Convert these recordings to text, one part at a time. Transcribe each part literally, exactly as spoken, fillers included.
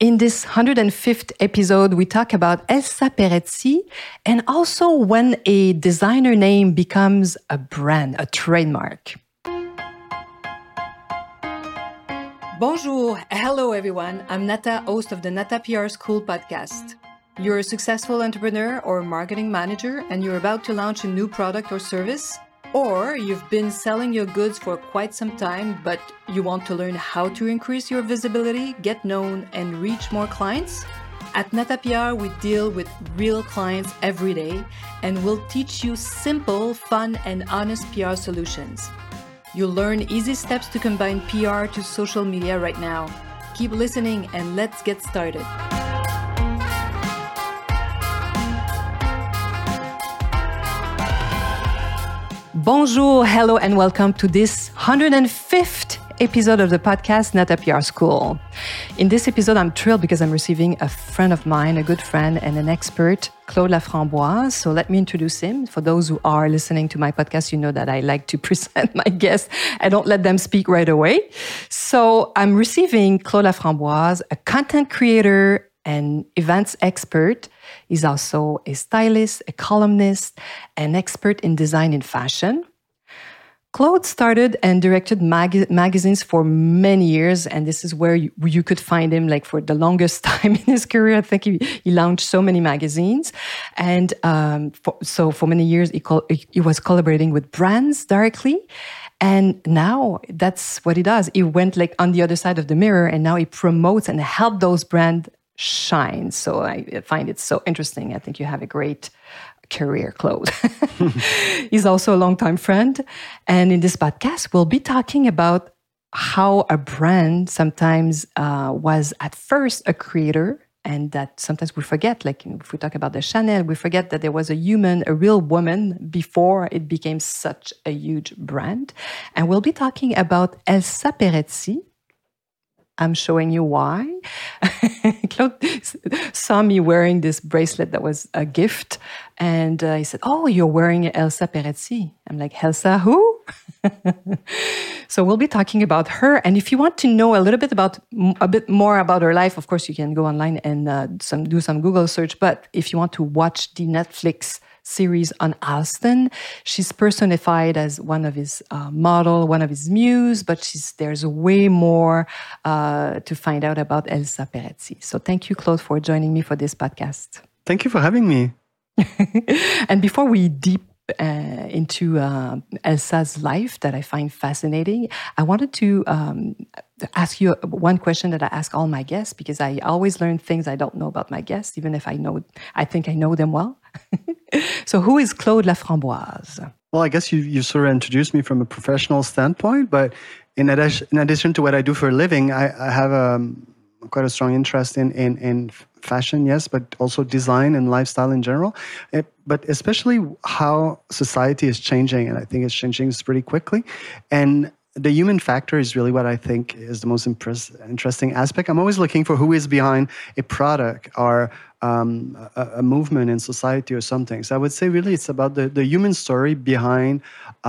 In this one hundred fifth episode, we talk about Elsa Peretti and also when a designer name becomes a brand, a trademark. Bonjour, hello everyone. I'm Nata, host of the Nata P R School podcast. You're a successful entrepreneur or marketing manager and you're about to launch a new product or service, or you've been selling your goods for quite some time, but you want to learn how to increase your visibility, get known, and reach more clients? At Nata P R, we deal with real clients every day, and we'll teach you simple, fun, and honest P R solutions. You'll learn easy steps to combine P R to social media right now. Keep listening, and let's get started. Bonjour, hello, and welcome to this one hundred fifth episode of the podcast Nata P R School. In this episode, I'm thrilled because I'm receiving a friend of mine, a good friend and an expert, Claude Laframboise. So let me introduce him. For those who are listening to my podcast, you know that I like to present my guests. I don't let them speak right away. So I'm receiving Claude Laframboise, a content creator and events expert. He's also a stylist, a columnist, an expert in design and fashion. Claude started and directed mag- magazines for many years, and this is where you, you could find him like for the longest time in his career. I think he, he launched so many magazines. And um, for, so for many years, he, col- he was collaborating with brands directly. And now that's what he does. He went like on the other side of the mirror, and now he promotes and helps those brands shine. So I find it so interesting. I think you have a great career, Claude. He's also a longtime friend. And in this podcast, we'll be talking about how a brand sometimes uh, was at first a creator, and that sometimes we forget, like if we talk about the Chanel, we forget that there was a human, a real woman before it became such a huge brand. And we'll be talking about Elsa Peretti. I'm showing you why. Claude saw me wearing this bracelet that was a gift. And uh, he said, oh, you're wearing Elsa Peretti. I'm like, Elsa who? So we'll be talking about her. And if you want to know a little bit about, a bit more about her life, of course, you can go online and uh, some, do some Google search. But if you want to watch the Netflix series on Alston, she's personified as one of his uh, model, one of his muse, but she's, there's way more uh, to find out about Elsa Peretti. So thank you, Claude, for joining me for this podcast. Thank you for having me. And before we deep uh, into uh, Elsa's life that I find fascinating, I wanted to um, ask you one question that I ask all my guests, because I always learn things I don't know about my guests, even if I know, I think I know them well. So who is Claude Laframboise? Well, I guess you, you sort of introduced me from a professional standpoint, but in addition, in addition to what I do for a living, I, I have um, quite a strong interest in, in, in fashion, yes, but also design and lifestyle in general, it, but especially how society is changing, and I think it's changing pretty quickly. And the human factor is really what I think is the most impress- interesting aspect. I'm always looking for who is behind a product or um, a, a movement in society or something. So I would say really it's about the, the human story behind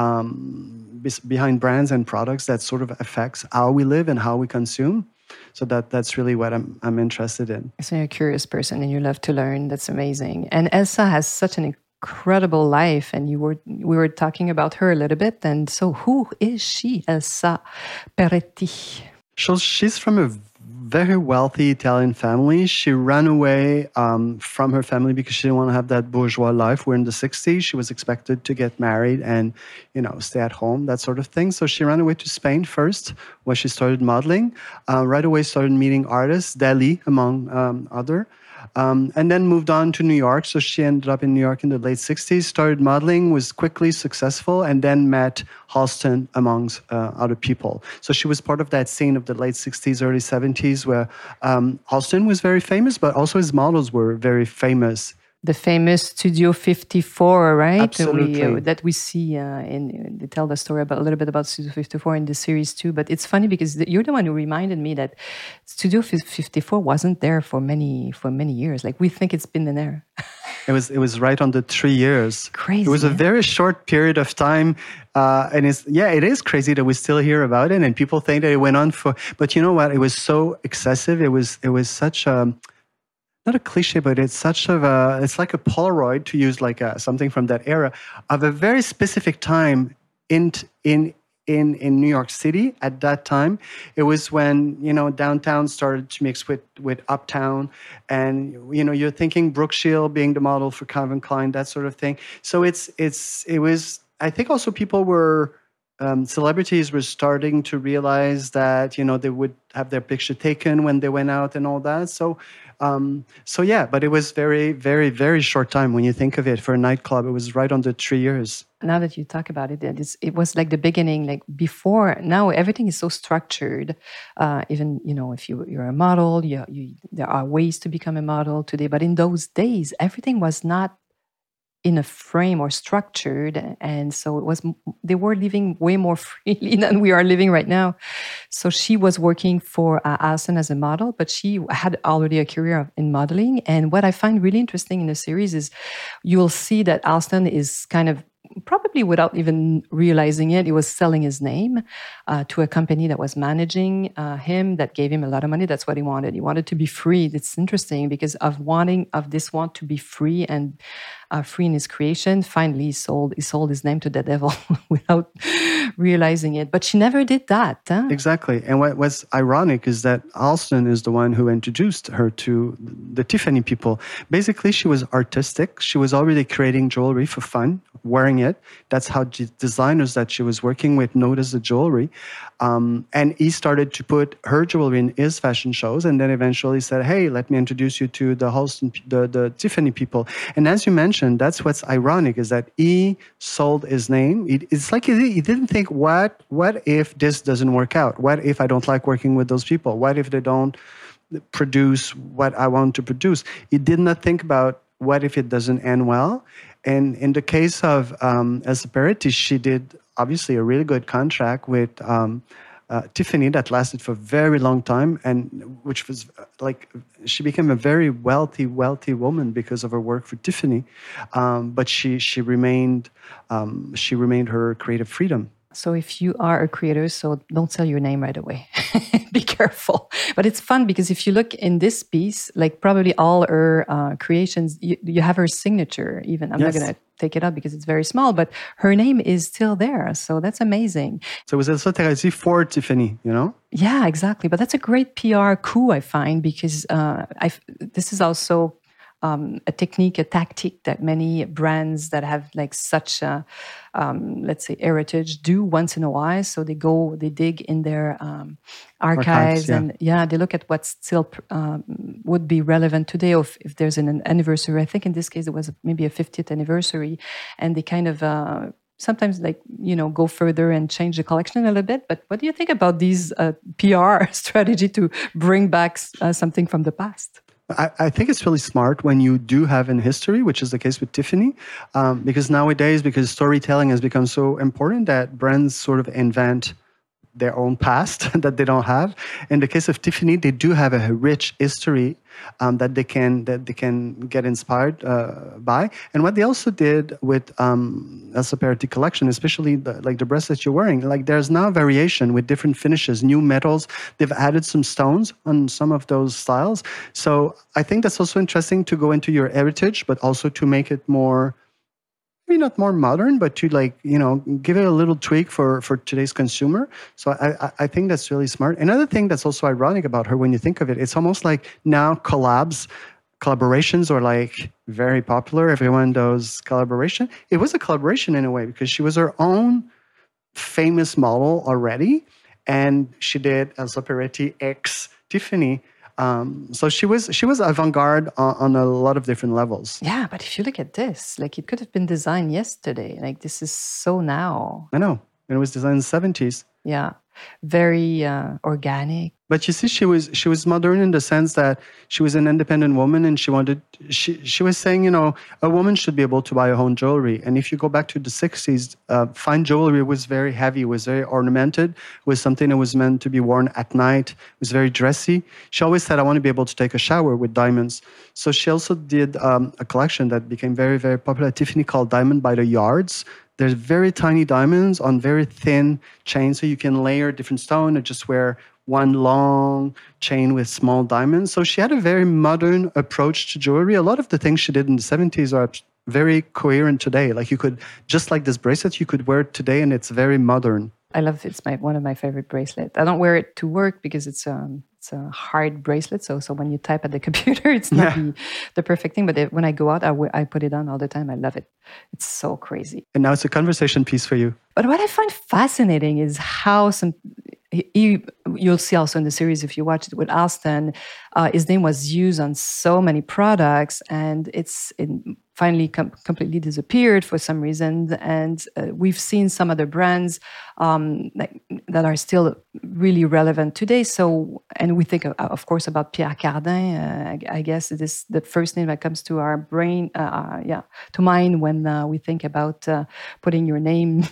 um, behind brands and products that sort of affects how we live and how we consume. So that that's really what I'm I'm interested in. So you're a curious person and you love to learn. That's amazing. And Elsa has such an incredible life, and you were we were talking about her a little bit. And so, who is she, Elsa Peretti? So she's from a very wealthy Italian family. She ran away um, from her family because she didn't want to have that bourgeois life. We're in the sixties. She was expected to get married and, you know, stay at home, that sort of thing. So she ran away to Spain first, where she started modeling. Uh, right away started meeting artists, Dali among um, other. Um, and then moved on to New York. So she ended up in New York in the late sixties, started modeling, was quickly successful, and then met Halston amongst uh, other people. So she was part of that scene of the late sixties, early seventies, where um, Halston was very famous, but also his models were very famous The famous Studio fifty-four, right? Absolutely. We, uh, that we see uh, in, they tell the story about a little bit about Studio fifty-four in the series too. But it's funny because the, you're the one who reminded me that Studio fifty-four wasn't there for many for many years. Like we think it's been in there. It was it was right on the three years. Crazy. It was a yeah? very short period of time, uh, and it's yeah, it is crazy that we still hear about it, and people think that it went on for. But you know what? It was so excessive. It was it was such a not a cliche, but it's such of a it's like a Polaroid, to use like a, something from that era, of a very specific time in in. In, in New York City at that time. It was when, you know, downtown started to mix with, with uptown. And, you know, you're thinking Brooke Shield being the model for Calvin Klein, that sort of thing. So it's, it's, it was, I think also people were, um, celebrities were starting to realize that, you know, they would have their picture taken when they went out and all that. So, um, so yeah, but it was very, very, very short time when you think of it for a nightclub. It was right under three years. Now that you talk about it, it, is, it was like the beginning, like before. Now everything is so structured. Uh, even, you know, if you, you're a model, you, you, there are ways to become a model today. But in those days, everything was not in a frame or structured. And so it was, they were living way more freely than we are living right now. So she was working for uh, Alston as a model, but she had already a career in modeling. And what I find really interesting in the series is you'll see that Alston is kind of, probably without even realizing it, he was selling his name uh, to a company that was managing uh, him, that gave him a lot of money. That's what he wanted. He wanted to be free. It's interesting because of wanting, of this want to be free and uh, free in his creation, finally he sold, he sold his name to the devil without realizing it. But she never did that. Huh? Exactly. And what was ironic is that Alston is the one who introduced her to the Tiffany people. Basically, she was artistic. She was already creating jewelry for fun, wearing it. That's how the designers that she was working with noticed the jewelry. Um, and he started to put her jewelry in his fashion shows, and then eventually said, hey, let me introduce you to the Halston, the, the Tiffany people. And as you mentioned, that's what's ironic, is that he sold his name. It, it's like he, he didn't think, what, what if this doesn't work out? What if I don't like working with those people? What if they don't produce what I want to produce? He did not think about what if it doesn't end well. And in the case of um, Elsa Peretti, she did obviously a really good contract with um, uh, Tiffany that lasted for a very long time, and which was uh, like, she became a very wealthy, wealthy woman because of her work for Tiffany. Um, but she she remained um, she remained her creative freedom. So if you are a creator, so don't sell your name right away. Be careful. But it's fun because if you look in this piece, like probably all her uh, creations, you, you have her signature even. I'm yes. not going to take it up because it's very small, but her name is still there. So that's amazing. So it was Elsa Peretti for Tiffany, you know? Yeah, exactly. But that's a great P R coup, I find, because uh, I this is also Um, a technique, a tactic that many brands that have like such a, um, let's say, heritage do once in a while. So they go, they dig in their um, archives, archives yeah. and yeah, they look at what still um, would be relevant today. Or if, if there's an, an anniversary, I think in this case it was maybe a fiftieth anniversary, and they kind of uh, sometimes like, you know, go further and change the collection a little bit. But what do you think about these uh, P R strategy to bring back uh, something from the past? I, I think it's really smart when you do have in history, which is the case with Tiffany, um, because nowadays, because storytelling has become so important that brands sort of invent their own past that they don't have. In the case of Tiffany, they do have a rich history um, that they can that they can get inspired uh, by. And what they also did with um, Elsa Peretti collection, especially the, like the bracelet you're wearing, like there's now variation with different finishes, new metals. They've added some stones on some of those styles. So I think that's also interesting to go into your heritage, but also to make it more, maybe not more modern, but to like, you know, give it a little tweak for, for today's consumer. So I, I think that's really smart. Another thing that's also ironic about her, when you think of it, it's almost like now collabs, collaborations are like very popular. Everyone does collaboration. It was a collaboration in a way because she was her own famous model already. And she did Elsa Peretti X Tiffany. Um, so she was she was avant-garde on, on a lot of different levels. Yeah, but if you look at this, like it could have been designed yesterday. Like this is so now. I know. and it was designed in the seventies. Yeah. Very uh, organic. But you see, she was she was modern in the sense that she was an independent woman, and she wanted she she was saying, you know, a woman should be able to buy her own jewelry. And if you go back to the sixties, uh, fine jewelry was very heavy, was very ornamented, was something that was meant to be worn at night. It was very dressy. She always said, I want to be able to take a shower with diamonds. So she also did um, a collection that became very, very popular at Tiffany called Diamond by the Yards. There's very tiny diamonds on very thin chains, so you can layer different stone or just wear one long chain with small diamonds. So she had a very modern approach to jewelry. A lot of the things she did in the seventies are very coherent today. Like you could, just like this bracelet, you could wear it today and it's very modern. I love it. It's my one of my favorite bracelets. I don't wear it to work because it's um it's a hard bracelet. So so when you type at the computer, it's not yeah. the, the perfect thing. But if, when I go out, I, w- I put it on all the time. I love it. It's so crazy. And now it's a conversation piece for you. But what I find fascinating is how some... He, you'll see also in the series, if you watch it with Alston, uh, his name was used on so many products, and it's it finally com- completely disappeared for some reason. And uh, we've seen some other brands um, that, that are still really relevant today. So, and we think, of, of course, about Pierre Cardin. Uh, I, I guess it is the first name that comes to our brain, uh, yeah, to mind when uh, we think about uh, putting your name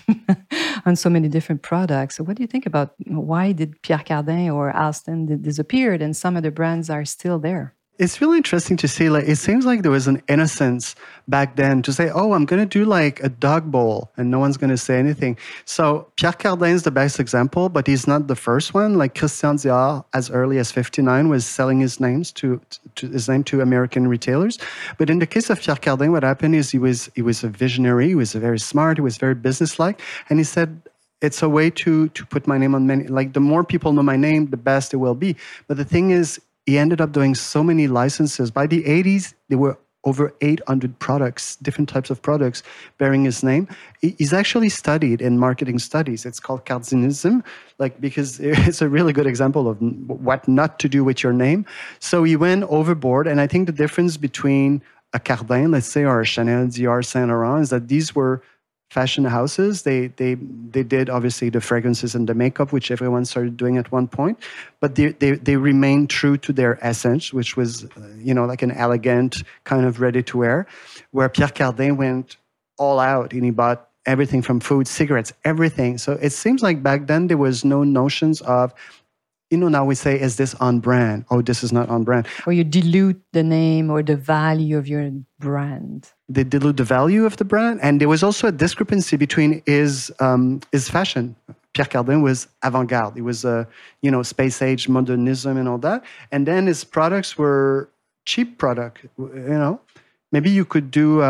on so many different products. So, what do you think about why did Pierre Cardin or Alston disappeared and some of the brands are still there? It's really interesting to see, like, it seems like there was an innocence back then to say, oh, I'm going to do like a dog bowl and no one's going to say anything. So Pierre Cardin is the best example, but he's not the first one. Like Christian Dior, as early as fifty-nine, was selling his names to, to his name to American retailers. But in the case of Pierre Cardin, what happened is he was he was a visionary. He was very smart. He was very businesslike. And he said, it's a way to to put my name on many, like the more people know my name, the best it will be. But the thing is, he ended up doing so many licenses. By the eighties, there were over eight hundred products, different types of products bearing his name. He's actually studied in marketing studies. It's called Cardinism, like because it's a really good example of what not to do with your name. So he went overboard. And I think the difference between a Cardin, let's say, or a Chanel, Dior, Saint Laurent, is that these were fashion houses. They they they did obviously the fragrances and the makeup, which everyone started doing at one point, but they they, they remained true to their essence, which was uh, you know like an elegant kind of ready to wear. Where Pierre Cardin went all out and he bought everything from food, cigarettes, everything. So it seems like back then there was no notions of, you know, now we say, is this on brand? Oh, this is not on brand. Or you dilute the name or the value of your brand. They dilute the value of the brand. And there was also a discrepancy between his, um, his fashion. Pierre Cardin was avant-garde. It was, uh, you know, space age, modernism and all that. And then his products were cheap product, you know. Maybe you could do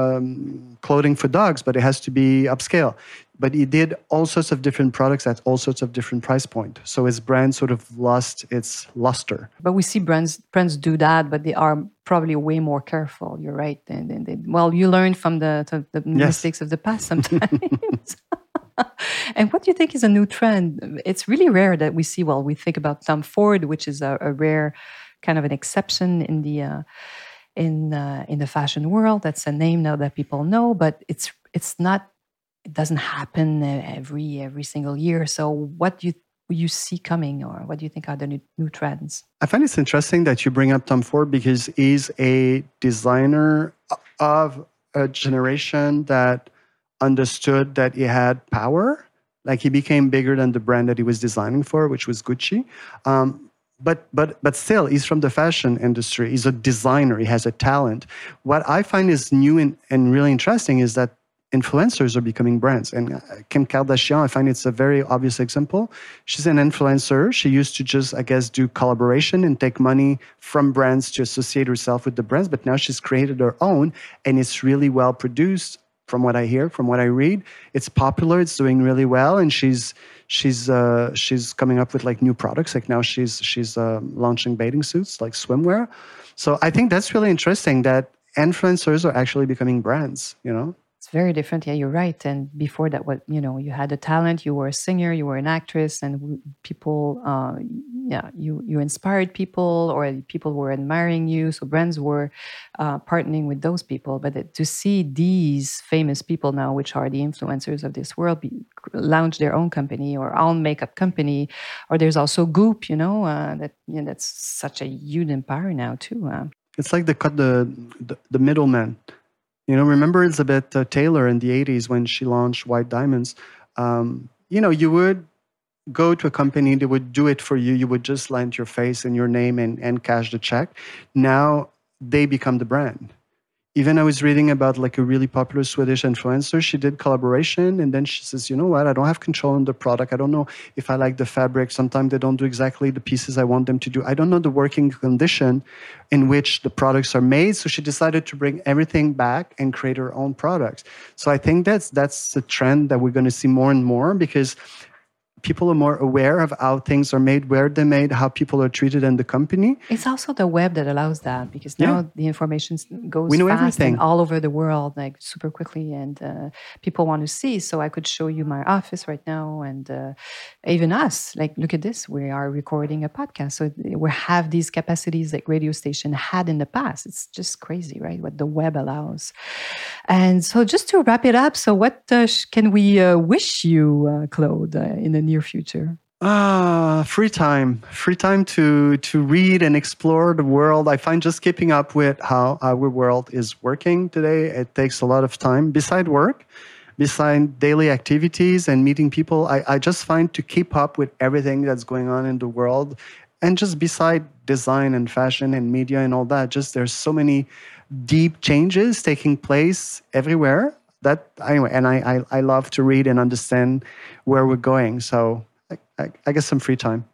um, clothing for dogs, but it has to be upscale. But he did all sorts of different products at all sorts of different price point. So his brand sort of lost its luster. But we see brands brands do that, but they are probably way more careful. You're right. And, and they, well, you learn from the, the yes. mistakes of the past sometimes. And what do you think is a new trend? It's really rare that we see, well, we think about Tom Ford, which is a, a rare kind of an exception in the... Uh, in uh, in the fashion world. That's a name now that people know, but it's it's not, it doesn't happen every every single year. So what do you you see coming, or what do you think are the new, new trends? I find it's interesting that you bring up Tom Ford because he's a designer of a generation that understood that he had power. Like he became bigger than the brand that he was designing for, which was Gucci. Um, But but but still, he's from the fashion industry. He's a designer. He has a talent. What I find is new and, and really interesting is that influencers are becoming brands. And Kim Kardashian, I find it's a very obvious example. She's an influencer. She used to just, I guess, do collaboration and take money from brands to associate herself with the brands. But now she's created her own, and it's really well produced. From what I hear, from what I read, it's popular. It's doing really well, and she's she's uh, she's coming up with like new products. Like now, she's she's uh, launching bathing suits, like swimwear. So I think that's really interesting that influencers are actually becoming brands. You know, it's very different. Yeah, you're right. And before that, what you know, you had a talent. You were a singer. You were an actress, and people uh, yeah, you you inspired people, or people were admiring you, so brands were uh, partnering with those people. But it, to see these famous people now, which are the influencers of this world, be, launch their own company or own makeup company, or there's also Goop, you know, uh, that you know, that's such a huge empire now too. Uh. It's like they cut the the, the middleman. You know, remember Elizabeth uh, Taylor in the eighties when she launched White Diamonds? Um, you know, you would go to a company, they would do it for you. You would just land your face and your name and, and cash the check. Now they become the brand. Even I was reading about like a really popular Swedish influencer. She did collaboration and then she says, you know what, I don't have control on the product. I don't know if I like the fabric. Sometimes they don't do exactly the pieces I want them to do. I don't know the working condition in which the products are made. So she decided to bring everything back and create her own products. So I think that's that's a trend that we're going to see more and more, because people are more aware of how things are made, where they're made, how people are treated in the company. It's also the web that allows that, because now yeah. the information goes we know fast everything. and all over the world, like super quickly, and uh, people want to see. So I could show you my office right now, and uh, even us. Like, look at this. We are recording a podcast. So we have these capacities that radio station had in the past. It's just crazy, right? What the web allows. And so just to wrap it up, so what uh, can we uh, wish you, uh, Claude, uh, in the near future? Ah, free time. Free time to to read and explore the world. I find just keeping up with how our world is working today, it takes a lot of time. Beside work, beside daily activities and meeting people, I, I just find to keep up with everything that's going on in the world. And just beside design and fashion and media and all that, just there's so many deep changes taking place everywhere. That anyway, and I, I I love to read and understand where we're going. So I, I, I guess some free time.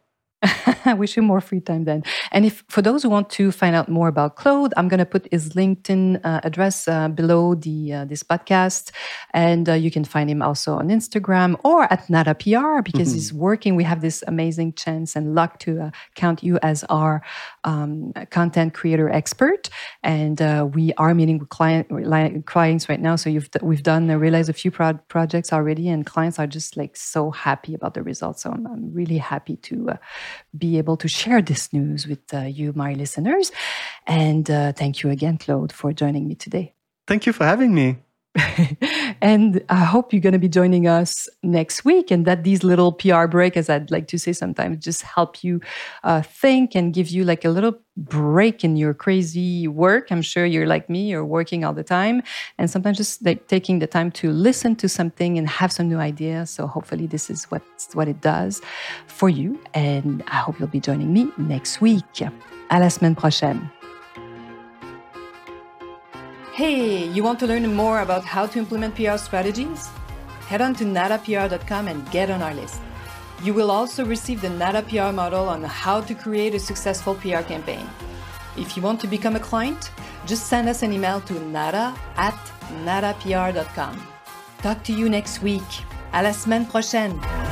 I wish you more free time then. And if for those who want to find out more about Claude, I'm going to put his LinkedIn uh, address uh, below the uh, this podcast, and uh, you can find him also on Instagram or at Nada P R, because mm-hmm. he's working. We have this amazing chance and luck to uh, count you as our um, content creator expert, and uh, we are meeting with client clients right now. So you've we've done uh, realized a few pro- projects already, and clients are just like so happy about the results. So I'm, I'm really happy to. Uh, be able to share this news with uh, you, my listeners. And uh, thank you again, Claude, for joining me today. Thank you for having me. And I hope you're going to be joining us next week, and that these little P R break, as I'd like to say sometimes, just help you uh, think and give you like a little break in your crazy work. I'm sure you're like me, you're working all the time, and sometimes just like taking the time to listen to something and have some new ideas. So hopefully this is what, what it does for you, and I hope you'll be joining me next week. À la semaine prochaine. Hey, you want to learn more about how to implement P R strategies? Head on to nada P R dot com and get on our list. You will also receive the Nada P R model on how to create a successful P R campaign. If you want to become a client, just send us an email to nada at nada P R dot com. Talk to you next week. À la semaine prochaine.